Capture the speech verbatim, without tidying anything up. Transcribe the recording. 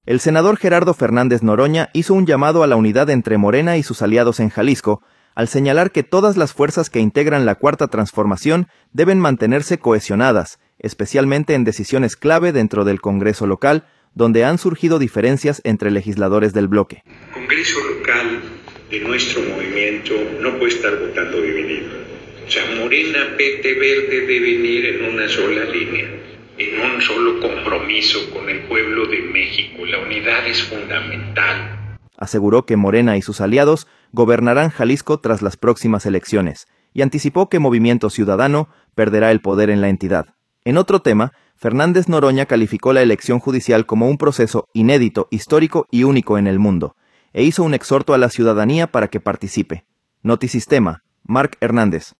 El senador Gerardo Fernández Noroña hizo un llamado a la unidad entre Morena y sus aliados en Jalisco, al señalar que todas las fuerzas que integran la Cuarta Transformación deben mantenerse cohesionadas, especialmente en decisiones clave dentro del Congreso local, donde han surgido diferencias entre legisladores del bloque. El Congreso local de nuestro movimiento no puede estar votando dividido. O sea, Morena, P T, Verde deben ir en una sola línea, en un solo compromiso con el pueblo de México. La unidad es fundamental. Aseguró que Morena y sus aliados gobernarán Jalisco tras las próximas elecciones, y anticipó que Movimiento Ciudadano perderá el poder en la entidad. En otro tema, Fernández Noroña calificó la elección judicial como un proceso inédito, histórico y único en el mundo, e hizo un exhorto a la ciudadanía para que participe. Notisistema, Marc Hernández.